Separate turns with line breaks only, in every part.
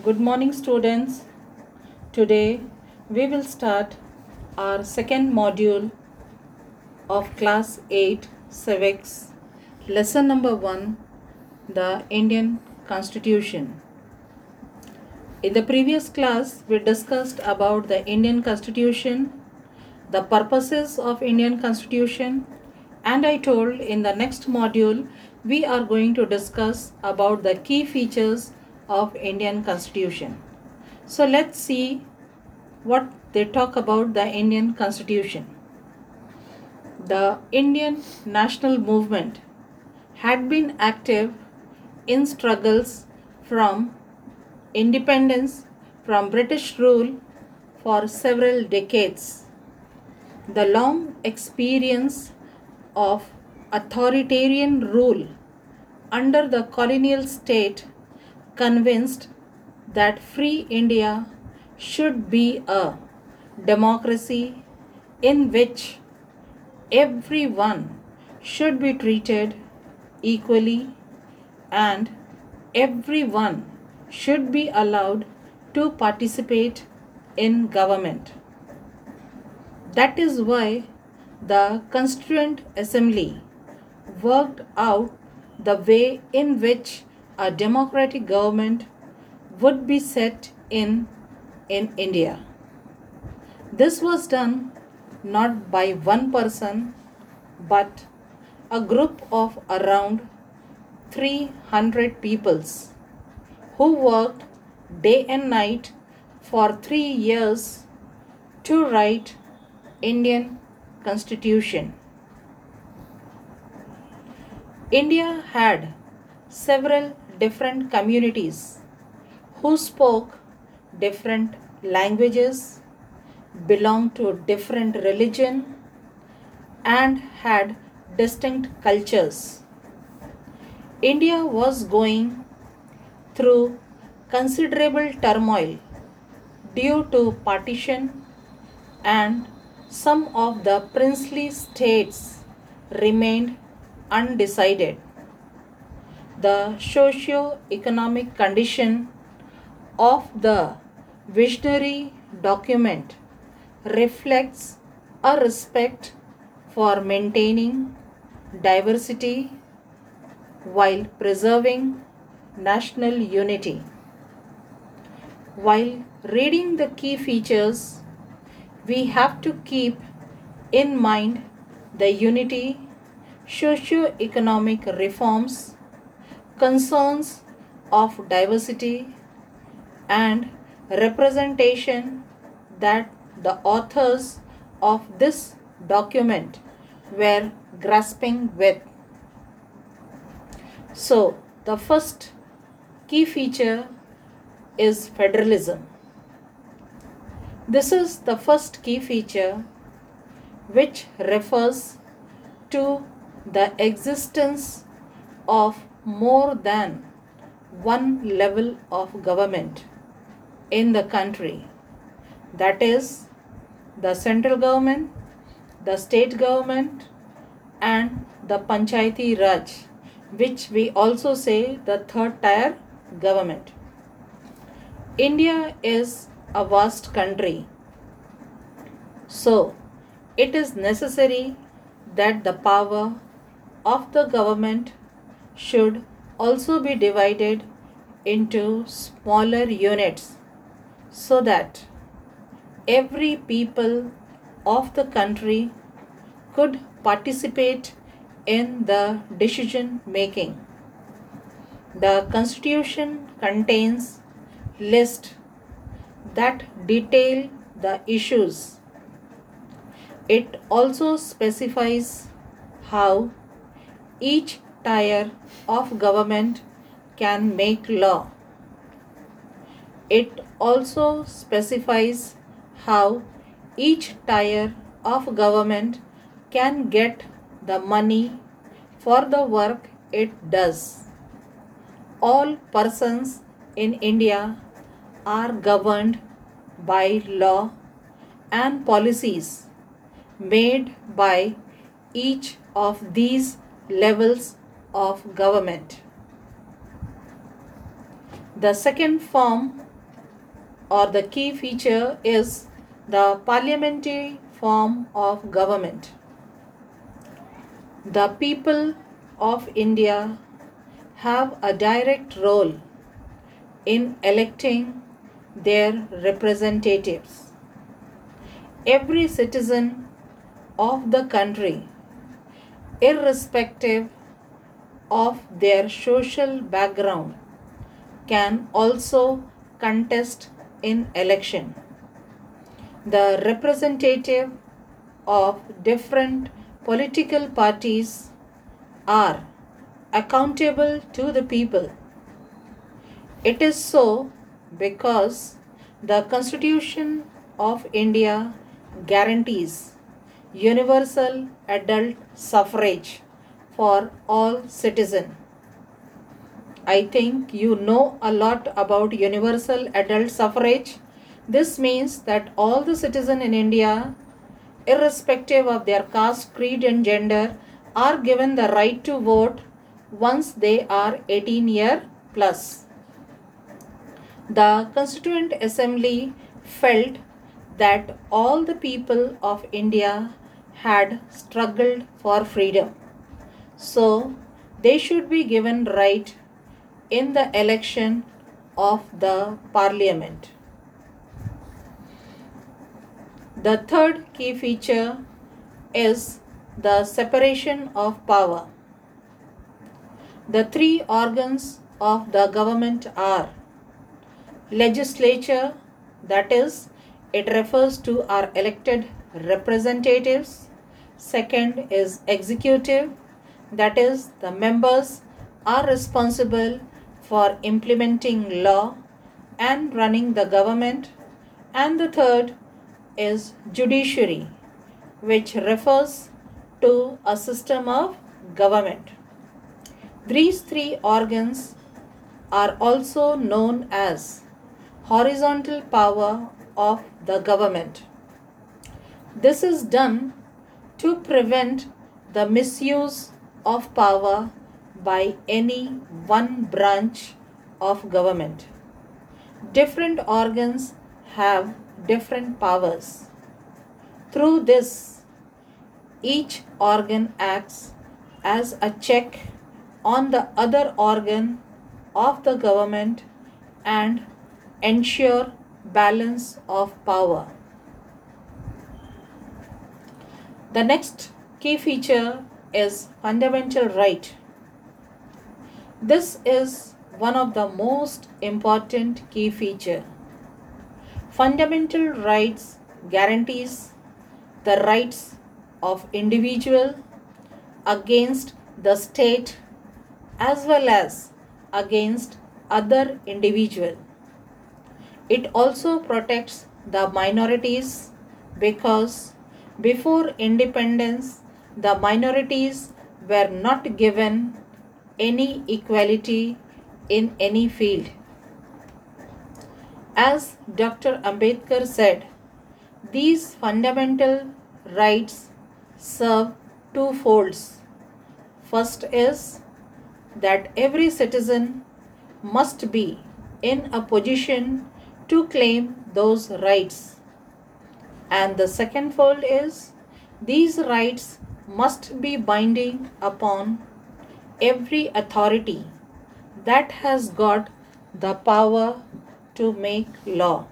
Good morning, students. Today we will start our second module of Class 8 Civics, Lesson number 1, the Indian Constitution. In the previous class, we discussed about the Indian Constitution, the purposes of Indian Constitution, and I told in the next module we are going to discuss about the key features of Indian Constitution. So let's see what they talk about the Indian Constitution. The Indian national movement had been active in struggles from independence from British rule for several decades. The long experience of authoritarian rule under the colonial state convinced that free India should be a democracy in which everyone should be treated equally and everyone should be allowed to participate in government. That is why the Constituent Assembly worked out the way in which a democratic government would be set in India. This was done not by one person but a group of around 300 peoples who worked day and night for 3 years to write Indian Constitution. India had several different communities who spoke different languages, belonged to different religion, and had distinct cultures. India was going through considerable turmoil due to partition, and some of the princely states remained undecided. The socio-economic condition of the visionary document reflects a respect for maintaining diversity while preserving national unity. While reading the key features, we have to keep in mind the unity, socio-economic reforms, concerns of diversity, and representation that the authors of this document were grasping with. So, the first key feature is federalism. This is the first key feature which refers to the existence of more than one level of government in the country. That is the central government, the state government, and the Panchayati Raj, which we also say the third tier government. India is a vast country, so it is necessary that the power of the government should also be divided into smaller units so that every people of the country could participate in the decision making. The Constitution contains lists that detail the issues. It also specifies how each tier of government can make law. It also specifies how each tier of government can get the money for the work it does. All persons in India are governed by law and policies made by each of these levels of government. The second form or the key feature is the parliamentary form of government. The people of India have a direct role in electing their representatives. Every citizen of the country, irrespective of their social background, can also contest in election. The representative of different political parties are accountable to the people. It is so because the Constitution of India guarantees universal adult suffrage for all citizens. I think you know a lot about universal adult suffrage. This means that all the citizens in India, irrespective of their caste, creed, and gender, are given the right to vote once they are 18 years plus. The Constituent Assembly felt that all the people of India had struggled for freedom, so they should be given right in the election of the parliament. The third key feature is the separation of power. The three organs of the government are legislature, that is, it refers to our elected representatives. Second is executive, that is, the members are responsible for implementing law and running the government. And the third is judiciary, which refers to a system of government. These three organs are also known as horizontal power of the government. This is done to prevent the misuse of power by any one branch of government. Different organs have different powers. Through this, each organ acts as a check on the other organ of the government and ensure balance of power. The next key feature is fundamental right. This is one of the most important key feature. Fundamental rights guarantees the rights of individual against the state as well as against other individual. It also protects the minorities because before independence the minorities were not given any equality in any field. As Dr. Ambedkar said, these fundamental rights serve two folds. First is that every citizen must be in a position to claim those rights. And the second fold is these rights must be binding upon every authority that has got the power to make law.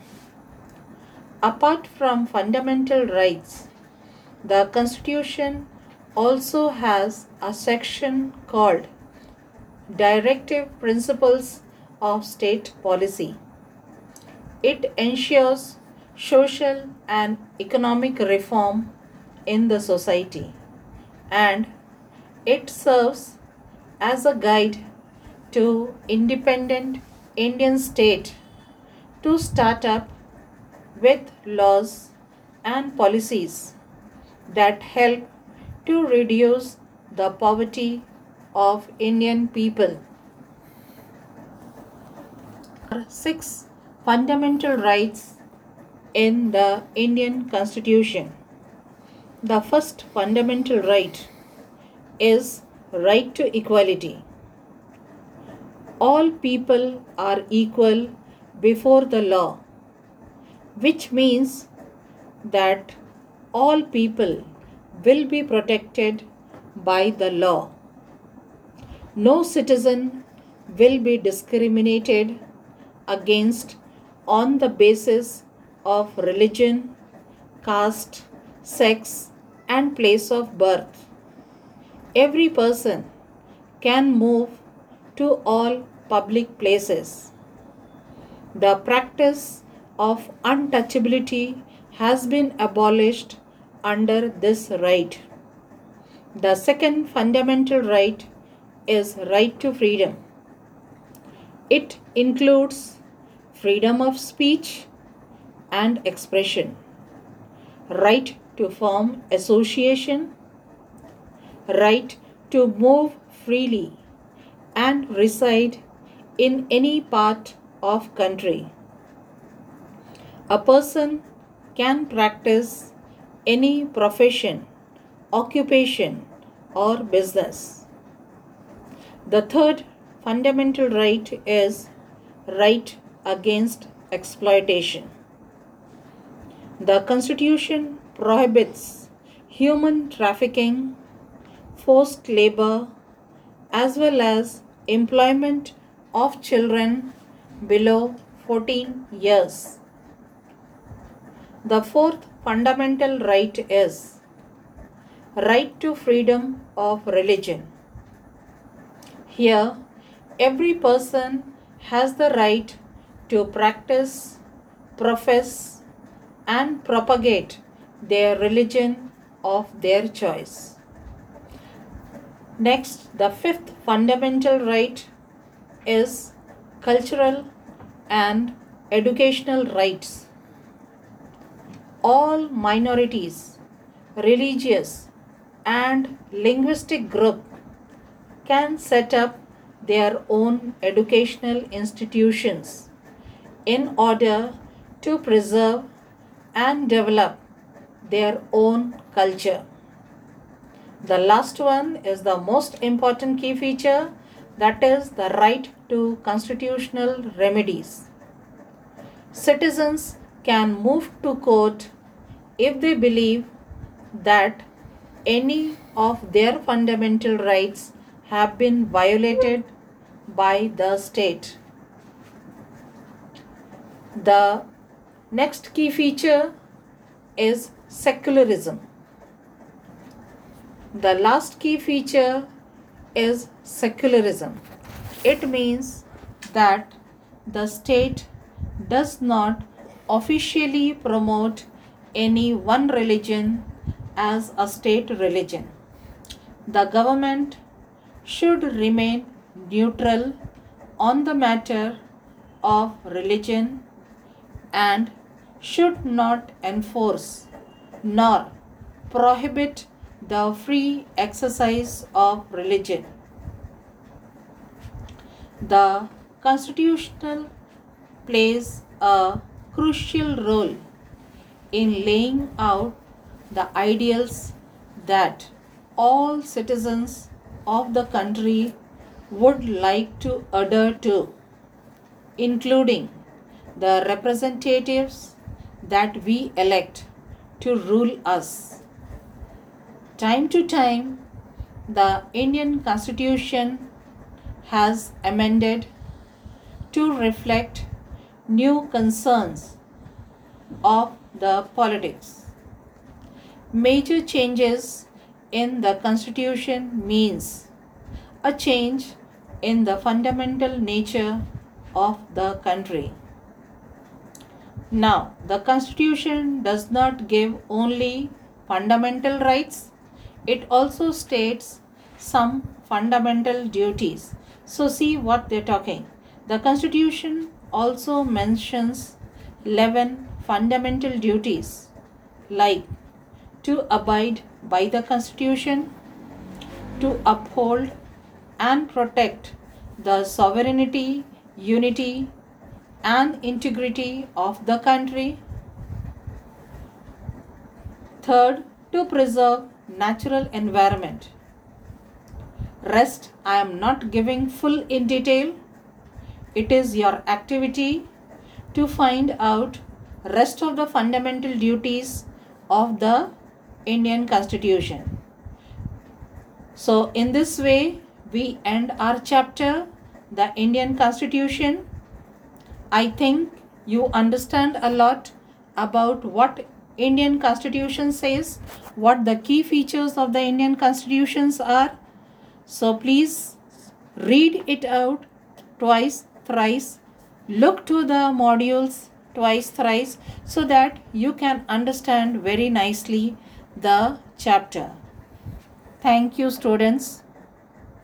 Apart from fundamental rights, the Constitution also has a section called Directive Principles of State Policy. It ensures social and economic reform in the society, and it serves as a guide to independent Indian state to start up with laws and policies that help to reduce the poverty of Indian people. There are 6 fundamental rights in the Indian Constitution. The first fundamental right is right to equality. All people are equal before the law which means that all people will be protected by the law. No citizen will be discriminated against on the basis of religion, caste, sex, and place of birth. Every person can move to all public places. The practice of untouchability has been abolished under this right. The second fundamental right is right to freedom. It includes freedom of speech and expression, right to form association, right to move freely and reside in any part of country. A person can practice any profession, occupation, or business. The third fundamental right is right against exploitation. The Constitution prohibits human trafficking, forced labor, as well as employment of children below 14 years. The fourth fundamental right is right to freedom of religion. Here, every person has the right to practice, profess, and propagate their religion of their choice. Next, the fifth fundamental right is cultural and educational rights. All minorities, religious and linguistic group can set up their own educational institutions in order to preserve and develop their own culture. The last one is the most important key feature, that is the right to constitutional remedies. Citizens can move to court if they believe that any of their fundamental rights have been violated by the state. The next key feature is secularism. The last key feature is secularism. It means that the state does not officially promote any one religion as a state religion. The government should remain neutral on the matter of religion and should not enforce nor prohibit the free exercise of religion. The Constitution plays a crucial role in laying out the ideals that all citizens of the country would like to adhere to, including the representatives that we elect to rule us. Time to time, the Indian Constitution has amended to reflect new concerns of the politics. Major changes in the Constitution means a change in the fundamental nature of the country. Now, the Constitution does not give only fundamental rights, it also states some fundamental duties. So, see what they're talking. The Constitution also mentions 11 fundamental duties like to abide by the Constitution, to uphold and protect the sovereignty, unity, and integrity of the country. Third, to preserve natural environment. Rest I am not giving full in detail. It is your activity to find out rest of the fundamental duties of the Indian Constitution. So in this way, we end our chapter, the Indian Constitution. I think you understand a lot about what Indian Constitution says, what the key features of the Indian Constitutions are. So please read it out twice, thrice. Look to the modules twice, thrice, so that you can understand very nicely the chapter. Thank you, students.